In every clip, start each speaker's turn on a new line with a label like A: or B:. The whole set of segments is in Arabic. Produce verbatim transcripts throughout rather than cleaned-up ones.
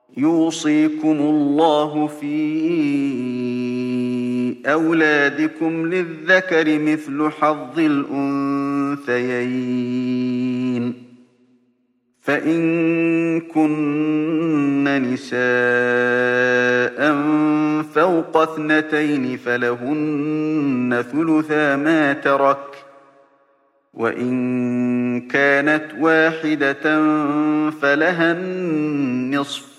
A: يوصيكم الله في أولادكم للذكر مثل حظ الأنثيين فإن كن نساء فوق اثنتين فلهن ثلثا ما ترك وإن كانت واحدة فلها النصف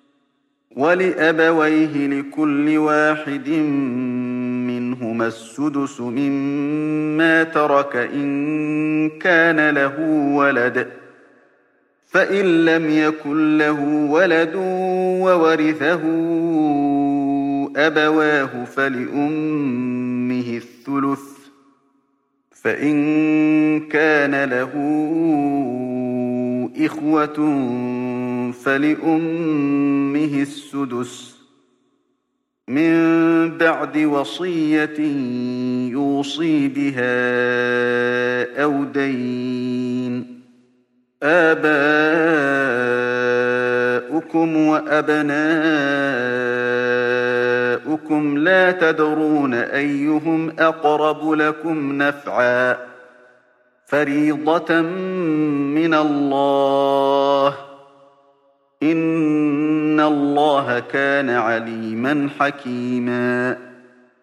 A: ولأبويه لكل واحد منهما السدس مما ترك إن كان له ولد فإن لم يكن له ولد وورثه أبواه فلأمه الثلث فإن كان له إخوة فلأمه السدس من بعد وصية يوصي بها أو دين آباؤكم وأبناؤكم لا تدرون أيهم أقرب لكم نفعا فريضة من الله إن الله كان عليما حكيما